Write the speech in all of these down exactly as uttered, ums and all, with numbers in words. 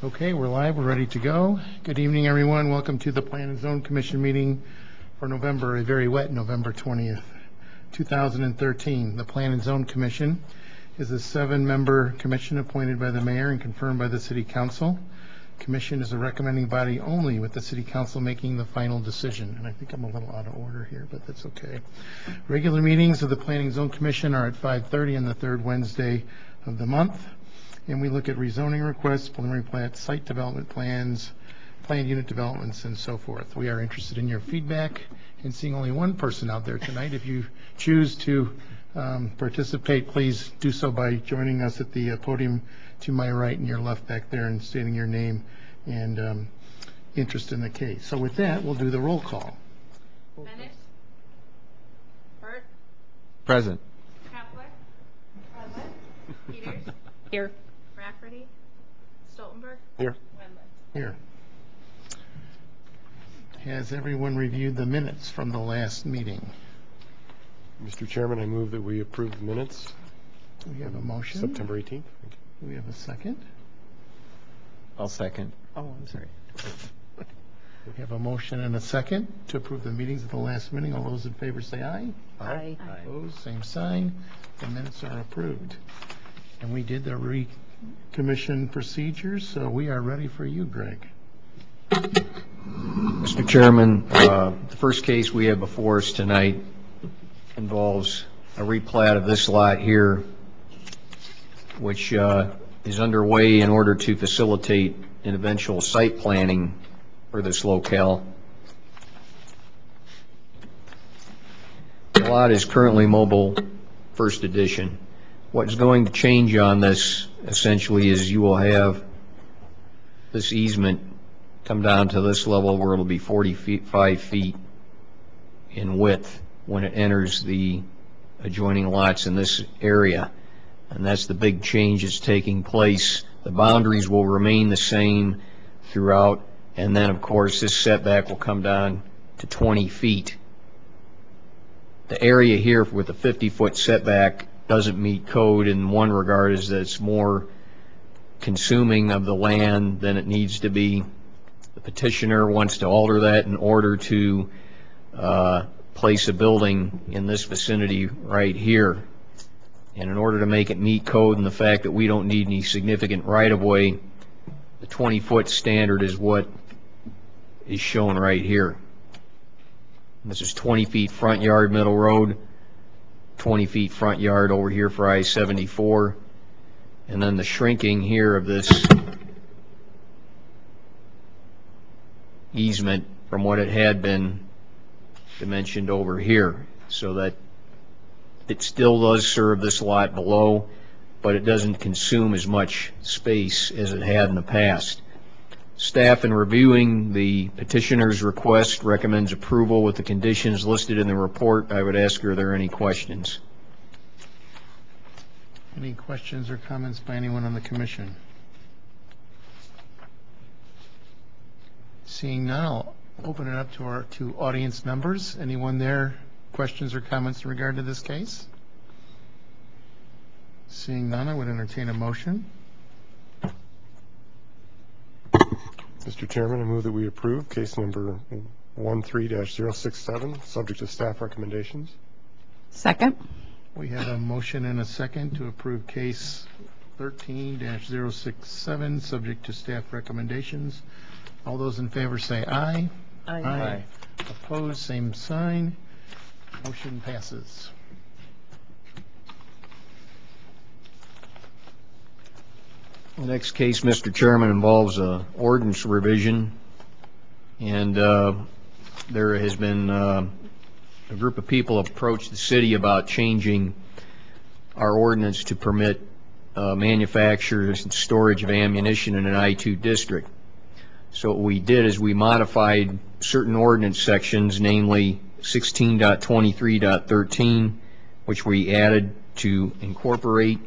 Okay, we're live. We're ready to go. Good evening, everyone. Welcome to the Plan and Zone Commission meeting for November, a very wet November twentieth, two thousand thirteen. The Plan and Zone Commission is a seven-member commission appointed by the mayor and confirmed by the City Council. Commission is a recommending body only, with the City Council making the final decision. And I think I'm a little out of order here, but that's okay. Regular meetings of the Planning and Zone Commission are at five thirty on the third Wednesday of the month. And we look at rezoning requests, preliminary plats, site development plans, planned unit developments, and so forth. We are interested in your feedback and seeing only one person out there tonight. If you choose to um, participate, please do so by joining us at the uh, podium to my right and your left back there and stating your name and um, interest in the case. So with that, we'll do the roll call. Bennett? Burt? Present. Kapler? Present. Peters? Here. Rafferty? Stoltenberg? Here. Wendland? Here. Has everyone reviewed the minutes from the last meeting? Mister Chairman, I move that we approve the minutes. Do we have a motion? September eighteenth. Do we have a second? I'll second. Oh, I'm sorry. We have a motion and a second to approve the meetings of the last meeting. All those in favor say aye. Aye. Opposed, same sign. The minutes are approved. And we did the re-commission procedures, so we are ready for you, Greg. Mister Chairman, uh, the first case we have before us tonight involves a replat of this lot here, which uh, is underway in order to facilitate an eventual site planning for this locale. The lot is currently mobile first edition. What's going to change on this essentially is you will have this easement come down to this level where it'll be forty-five feet in width when it enters the adjoining lots in this area. And that's the big change that's taking place. The boundaries will remain the same throughout, and then of course this setback will come down to twenty feet. The area here with the fifty foot setback doesn't meet code in one regard, is that it's more consuming of the land than it needs to be. The petitioner wants to alter that in order to uh, place a building in this vicinity right here. And in order to make it meet code and the fact that we don't need any significant right-of-way, the twenty foot standard is what is shown right here. This is twenty feet front yard, middle road, twenty feet front yard over here for I seventy-four, and then the shrinking here of this easement from what it had been dimensioned over here, so that it still does serve this lot below, but it doesn't consume as much space as it had in the past. Staff, in reviewing the petitioner's request, recommends approval with the conditions listed in the report. I would ask, are there any questions? Any questions or comments by anyone on the commission? Seeing none, I'll open it up to our to audience members. Anyone there, questions or comments in regard to this case? Seeing none, I would entertain a motion. Mister Chairman, I move that we approve case number one three dash zero six seven, subject to staff recommendations. Second. We have a motion and a second to approve case thirteen dash zero six seven, subject to staff recommendations. All those in favor say aye. Aye. Aye. Opposed, same sign. Motion passes. The next case, Mister Chairman, involves a ordinance revision, and uh, there has been uh, a group of people approached the city about changing our ordinance to permit uh, manufacturers and storage of ammunition in an I two district. So what we did is we modified certain ordinance sections, namely sixteen point twenty-three point thirteen, which we added to incorporate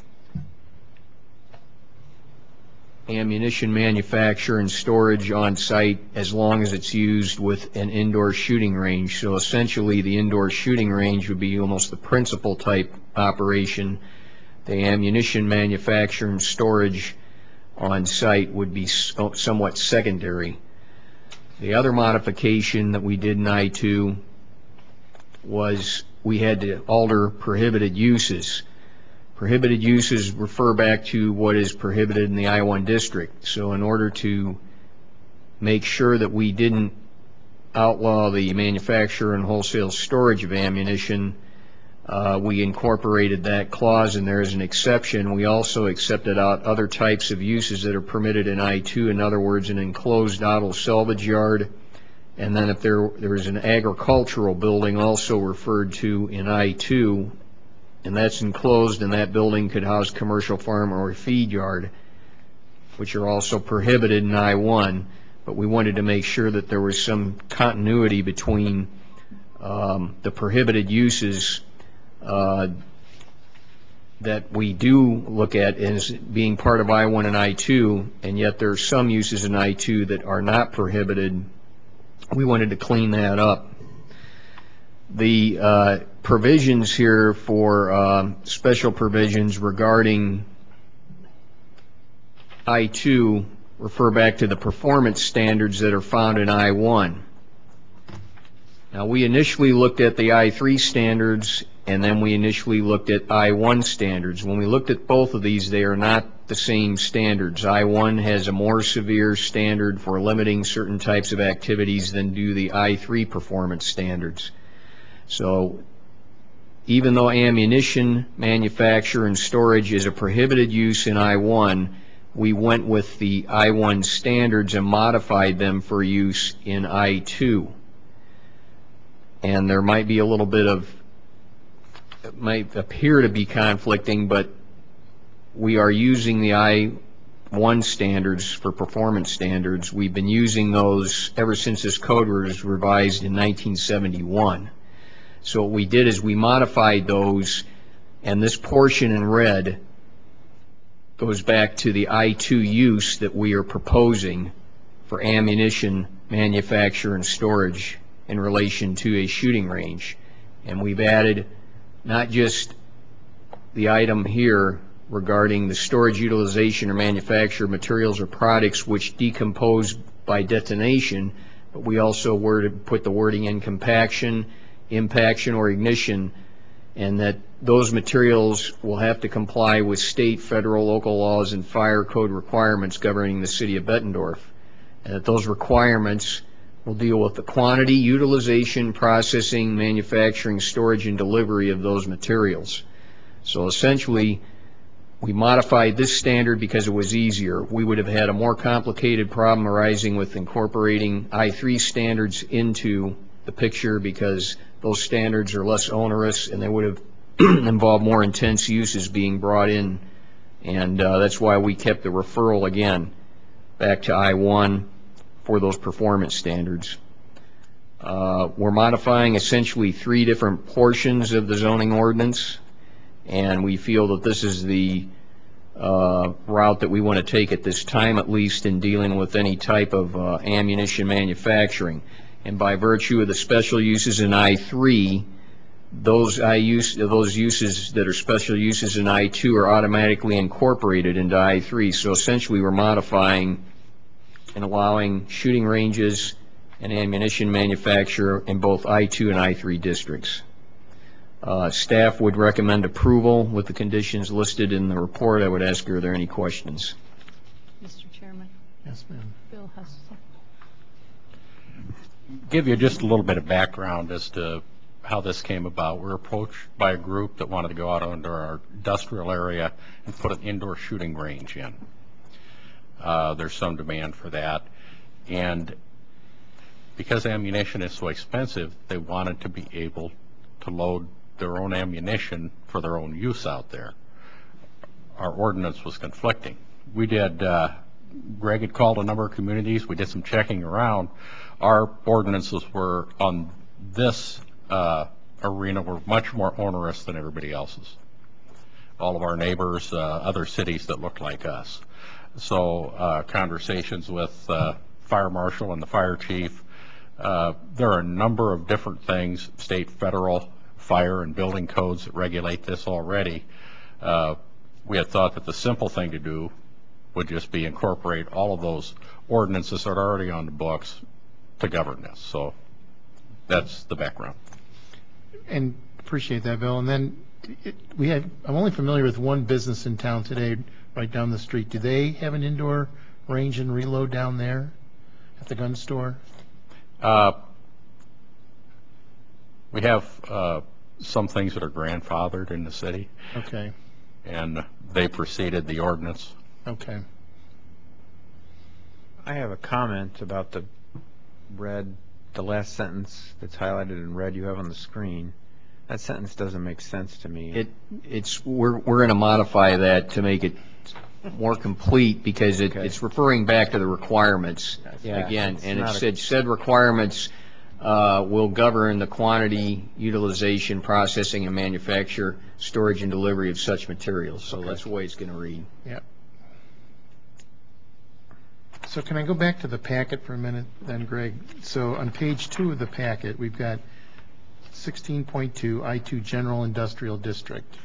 ammunition manufacture and storage on site as long as it's used with an indoor shooting range. So essentially the indoor shooting range would be almost the principal type operation. The ammunition manufacture and storage on site would be so- somewhat secondary. The other modification that we did in I two was we had to alter prohibited uses. Prohibited uses refer back to what is prohibited in the I one district. So in order to make sure that we didn't outlaw the manufacture and wholesale storage of ammunition, uh, we incorporated that clause in there as an exception. We also accepted out other types of uses that are permitted in I two. In other words, an enclosed auto salvage yard, and then if there, there is an agricultural building also referred to in I two, and that's enclosed, and that building could house commercial farm or a feed yard, which are also prohibited in I one, but we wanted to make sure that there was some continuity between um, the prohibited uses uh, that we do look at as being part of I one and I two, and yet there are some uses in I two that are not prohibited. We wanted to clean that up. The uh, provisions here for uh, special provisions regarding I two refer back to the performance standards that are found in I one. Now, we initially looked at the I three standards, and then we initially looked at I one standards. When we looked at both of these, they are not the same standards. I one has a more severe standard for limiting certain types of activities than do the I three performance standards. So even though ammunition manufacture and storage is a prohibited use in I one, we went with the I one standards and modified them for use in I two. And there might be a little bit of, it might appear to be conflicting, but we are using the I one standards for performance standards. We've been using those ever since this code was revised in nineteen seventy-one. So what we did is we modified those, and this portion in red goes back to the I two use that we are proposing for ammunition manufacture and storage in relation to a shooting range. And we've added not just the item here regarding the storage, utilization, or manufacture of materials or products which decompose by detonation, but we also word, put the wording in compaction, impaction, or ignition, and that those materials will have to comply with state, federal, local laws and fire code requirements governing the city of Bettendorf, and that those requirements will deal with the quantity, utilization, processing, manufacturing, storage, and delivery of those materials. So essentially, we modified this standard because it was easier. We would have had a more complicated problem arising with incorporating I three standards into the picture because those standards are less onerous and they would have involved more intense uses being brought in. And uh, that's why we kept the referral again back to I one for those performance standards. Uh, we're modifying essentially three different portions of the zoning ordinance, and we feel that this is the uh, route that we want to take at this time, at least in dealing with any type of uh, ammunition manufacturing. And by virtue of the special uses in I three, those I use those uses that are special uses in I two are automatically incorporated into I three. So essentially, we're modifying and allowing shooting ranges and ammunition manufacture in both I two and I three districts. Uh, staff would recommend approval with the conditions listed in the report. I would ask, are there any questions? Mister Chairman, Yes, ma'am. Bill Hessel. Give you just a little bit of background as to how this came about. We were approached by a group that wanted to go out under our industrial area and put an indoor shooting range in. Uh, there's some demand for that. And because ammunition is so expensive, they wanted to be able to load their own ammunition for their own use out there. Our ordinance was conflicting. We did, uh, Greg had called a number of communities. We did some checking around. Our ordinances were on this uh, arena were much more onerous than everybody else's. All of our neighbors, uh, other cities that looked like us. So uh, conversations with uh, fire marshal and the fire chief. Uh, there are a number of different things, state, federal, fire and building codes that regulate this already. Uh, we had thought that the simple thing to do would just be incorporate all of those ordinances that are already on the books to govern this. So that's the background. And appreciate that, Bill. And then it, we have, I'm only familiar with one business in town today, right down the street. Do they have an indoor range and reload down there at the gun store? Uh, we have uh, some things that are grandfathered in the city, Okay, and they preceded the ordinance. okay. I have a comment about the red, the last sentence that's highlighted in red you have on the screen. That sentence doesn't make sense to me. It, it's, we're, we're going to modify that to make it more complete because it, Okay. it's referring back to the requirements Yeah, again. it's And it not a- said, said requirements uh, will govern the quantity, utilization, processing, and manufacture, storage, and delivery of such materials. So Okay. that's the way it's going to read. Yeah. So can I go back to the packet for a minute then, Greg? So on page two of the packet, we've got sixteen point two, I two General Industrial District.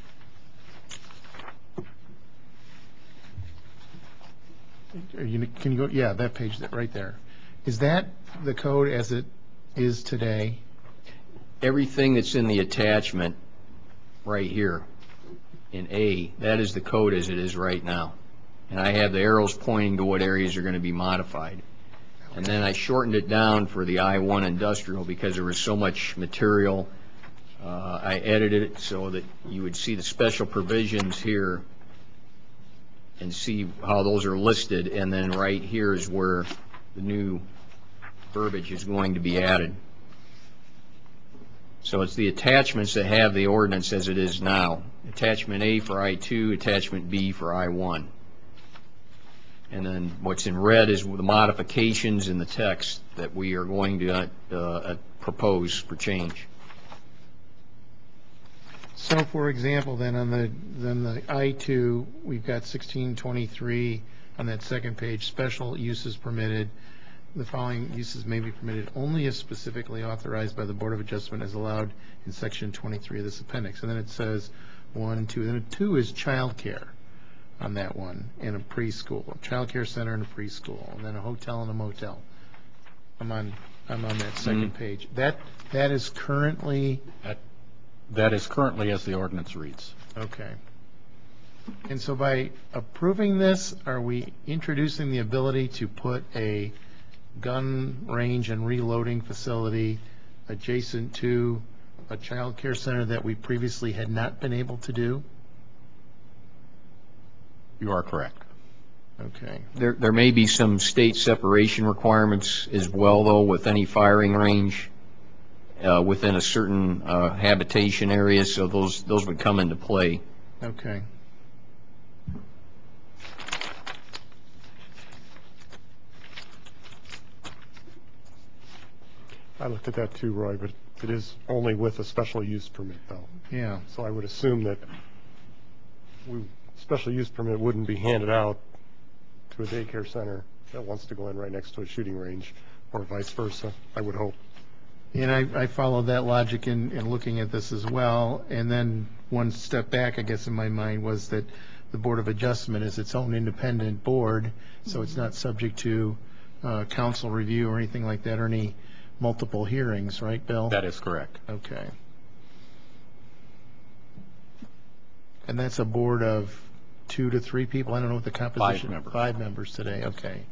Are you, can you go, yeah, that page, that right there. Is that the code as it is today? Everything that's in the attachment right here in A, that is the code as it is right now. And I have the arrows pointing to what areas are going to be modified. And then I shortened it down for the I one industrial because there was so much material. Uh, I edited it so that you would see the special provisions here and see how those are listed. And then right here is where the new verbiage is going to be added. So it's the attachments that have the ordinance as it is now. Attachment A for I two, attachment B for I one. And then what's in red is the modifications in the text that we are going to uh, uh, propose for change. So for example, then on the, then the I two, we've got sixteen twenty-three on that second page, special uses permitted. The following uses may be permitted only if specifically authorized by the Board of Adjustment as allowed in section twenty-three of this appendix. And then it says one and two. Then a two is childcare on that one, and a preschool, a childcare center and a preschool, and then a hotel and a motel. I'm on, I'm on that second page. That, that is currently, That, that is currently as the ordinance reads. okay. And so by approving this, are we introducing the ability to put a gun range and reloading facility adjacent to a child care center that we previously had not been able to do? You are correct. Okay, There, there may be some state separation requirements as well, though, with any firing range uh, within a certain uh, habitation area, so those, those would come into play. okay. I looked at that too, Roy, but it is only with a special use permit, though. Yeah, So I would assume that we, special use permit wouldn't be handed out to a daycare center that wants to go in right next to a shooting range, or vice versa, I would hope. and I, I followed that logic in, in looking at this as well. And then one step back, I guess, in my mind was that the Board of Adjustment is its own independent board, so it's not subject to uh, council review or anything like that, or any multiple hearings, right, Bill? That is correct. Okay. And that's a board of two to three people? I don't know what the composition. members. Five members today, okay.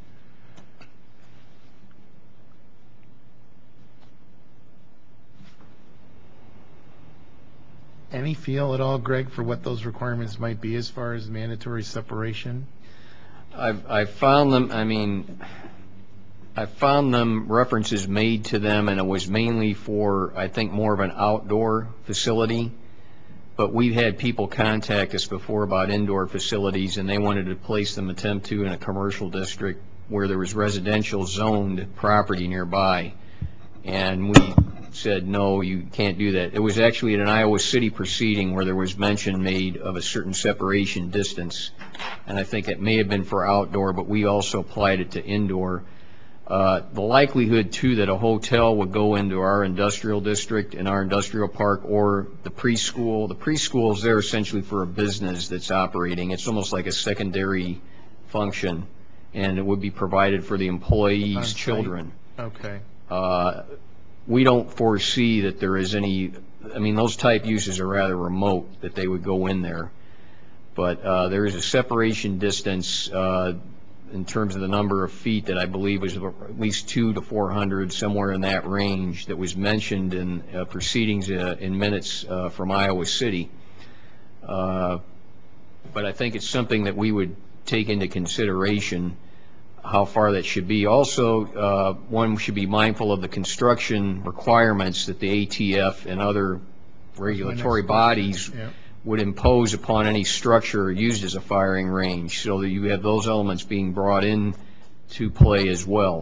Any feel at all, Greg, for what those requirements might be as far as mandatory separation? I've, I've found them, I mean, I found them, references made to them, and it was mainly for, I think, more of an outdoor facility. But we've had people contact us before about indoor facilities, and they wanted to place them, attempt to, in a commercial district where there was residential zoned property nearby. And we said, no, you can't do that. It was actually at an Iowa City proceeding where there was mention made of a certain separation distance. And I think it may have been for outdoor, but we also applied it to indoor. Uh, the likelihood, too, that a hotel would go into our industrial district and our industrial park, or the preschool. The preschool is there essentially for a business that's operating. It's almost like a secondary function, and it would be provided for the employees' On-site. children. Okay. Uh, We don't foresee that there is any, I mean, those type uses are rather remote, that they would go in there. But uh, there is a separation distance uh, in terms of the number of feet that I believe was at least two to four hundred, somewhere in that range, that was mentioned in uh, proceedings uh, in minutes uh, from Iowa City. Uh, But I think it's something that we would take into consideration, how far that should be. Also, uh, one should be mindful of the construction requirements that the A T F and other regulatory next question. bodies Yeah. would impose upon any structure used as a firing range, so that you have those elements being brought in to play as well.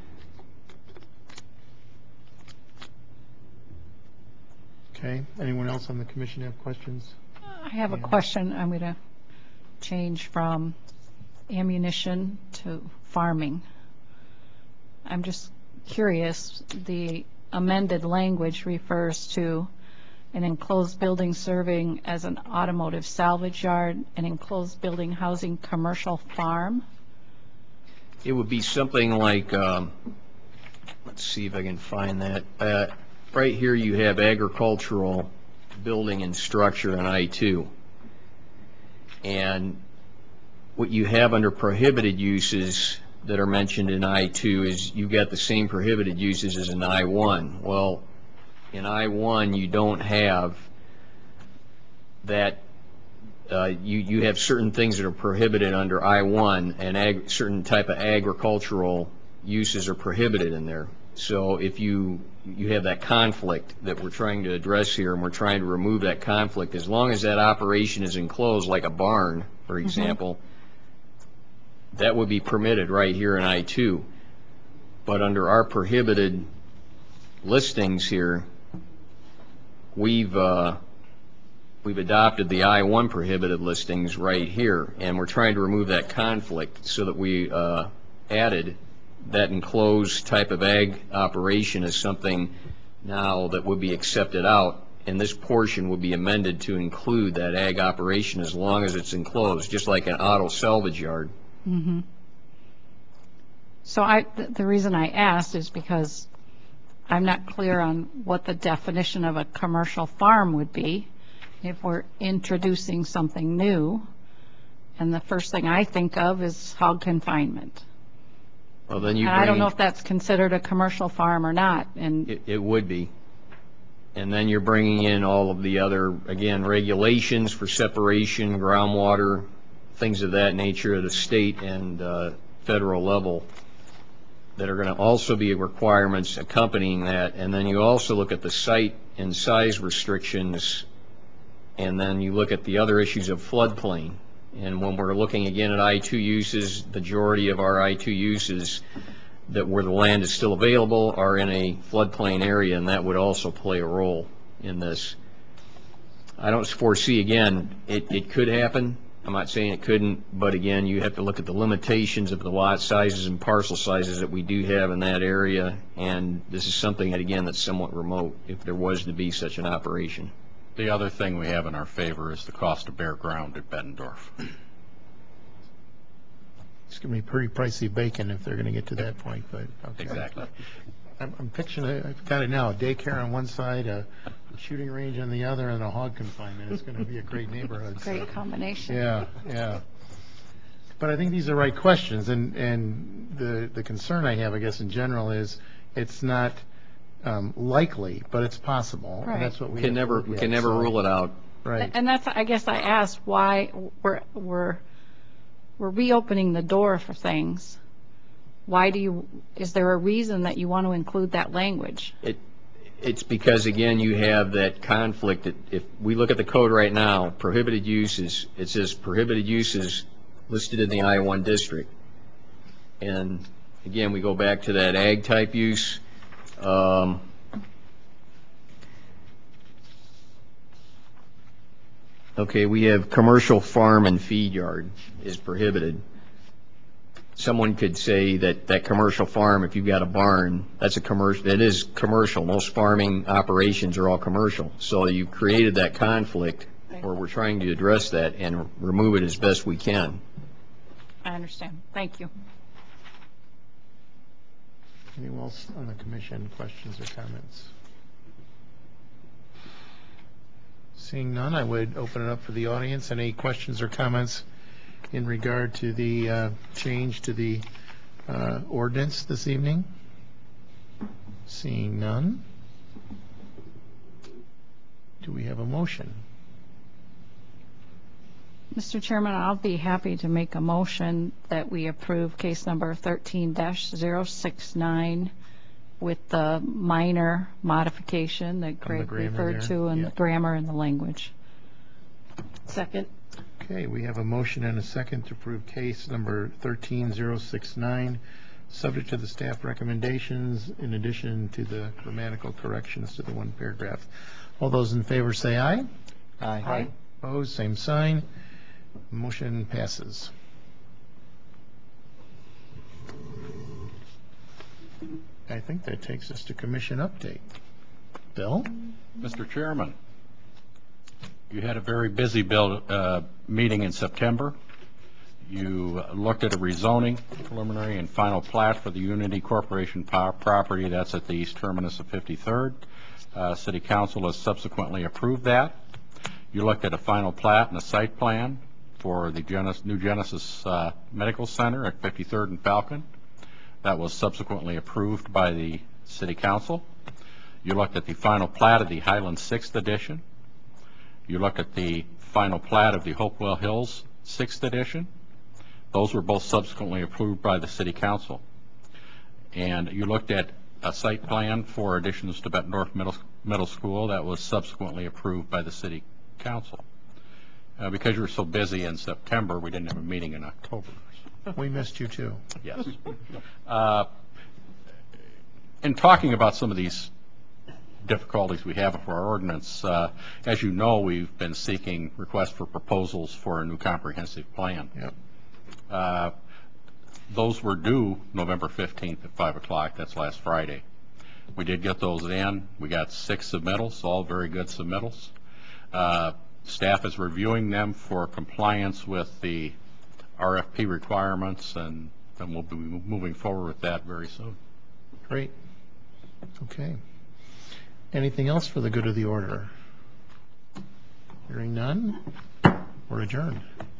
Okay. Anyone else on the commission have questions? I have a Yeah. question. I'm going to change from ammunition to farming. I'm just curious, the amended language refers to an enclosed building serving as an automotive salvage yard, an enclosed building housing commercial farm. It would be something like, um, let's see if I can find that. Uh, Right here you have agricultural building and structure in I two. And what you have under prohibited uses that are mentioned in I two is you've got the same prohibited uses as in I one. Well, in I one, you don't have that, uh, you, you have certain things that are prohibited under I one, and ag, certain type of agricultural uses are prohibited in there. So if you, you have that conflict that we're trying to address here, and we're trying to remove that conflict, as long as that operation is enclosed, like a barn, for example, that would be permitted right here in I two. But under our prohibited listings here, we've, uh, we've adopted the I one prohibited listings right here, and we're trying to remove that conflict so that we uh, added that enclosed type of ag operation as something now that would be accepted out, and this portion would be amended to include that ag operation as long as it's enclosed, just like an auto salvage yard. Mm-hmm. So I, th- the reason I asked is because I'm not clear on what the definition of a commercial farm would be if we're introducing something new. And the first thing I think of is hog confinement. Well, then you And I don't bring- know if that's considered a commercial farm or not. And It, it would be. And then you're bringing in all of the other, again, regulations for separation, groundwater, things of that nature at the state and uh, federal level that are going to also be requirements accompanying that. And then you also look at the site and size restrictions, and then you look at the other issues of floodplain. And when we're looking again at I two uses, the majority of our I two uses that where the land is still available are in a floodplain area, and that would also play a role in this. I don't foresee, again, it, it could happen. I'm not saying it couldn't, but again, you have to look at the limitations of the lot sizes and parcel sizes that we do have in that area, and this is something that, again, that's somewhat remote if there was to be such an operation. The other thing we have in our favor is the cost of bare ground at Bettendorf. It's going to be pretty pricey bacon if they're going to get to that point, but, okay. Exactly. I'm, I'm picturing, it- I've got it now, a daycare on one side, a shooting range on the other, and a hog confinement. It's going to be a great neighborhood. so- great combination. Yeah, yeah. But I think these are right questions, and, and the, the concern I have, I guess, in general is, it's not um, likely, but it's possible. Right. And that's what we We have can to never, look we at, can never so- rule it out. Right. And that's, I guess I asked why we're, we're, we're reopening the door for things. Why do you, is there a reason that you want to include that language? It, it's because, again, you have that conflict that if we look at the code right now, prohibited uses, it says prohibited uses listed in the I one district. And again, we go back to that ag type use. Um, Okay, we have commercial farm and feed yard is prohibited. Someone could say that that commercial farm, if you've got a barn, that's a commercial, it is commercial. Most farming operations are all commercial. So you've created that conflict, or we're trying to address that and remove it as best we can. I understand. Thank you. Anyone else on the commission, questions or comments? Seeing none, I would open it up for the audience. Any questions or comments in regard to the uh, change to the uh, ordinance this evening? Seeing none, do we have a motion? Mister Chairman, I'll be happy to make a motion that we approve case number thirteen dash zero six nine with the minor modification that the Greg grammar referred there? to and Yeah. the grammar and the language. Second. Okay, we have a motion and a second to approve case number thirteen zero six nine, subject to the staff recommendations in addition to the grammatical corrections to the one paragraph. All those in favor say aye. Aye. Opposed, same sign. Motion passes. I think that takes us to commission update. Bill? Mister Chairman, you had a very busy bill, uh, meeting in September. You looked at a rezoning preliminary and final plat for the Unity Corporation power property that's at the east terminus of fifty-third. Uh, City Council has subsequently approved that. You looked at a final plat and a site plan for the Genes- new Genesis uh, Medical Center at fifty-third and Falcon. That was subsequently approved by the City Council. You looked at the final plat of the Highland sixth Edition. You looked at the final plat of the Hopewell Hills sixth Edition. Those were both subsequently approved by the City Council. And you looked at a site plan for additions to Bettendorf Middle, Middle School that was subsequently approved by the City Council. Uh, because you were so busy in September, we didn't have a meeting in October. We missed you too. Yes. Uh, in talking about some of these difficulties we have for our ordinance, uh, as you know, we've been seeking requests for proposals for a new comprehensive plan. Yep. Uh, those were due November fifteenth at five o'clock. That's last Friday. We did get those in. We got six submittals, all very good submittals. Uh, staff is reviewing them for compliance with the R F P requirements, and then we'll be moving forward with that very soon. Great. Okay. Anything else for the good of the order? Hearing none, we're adjourned.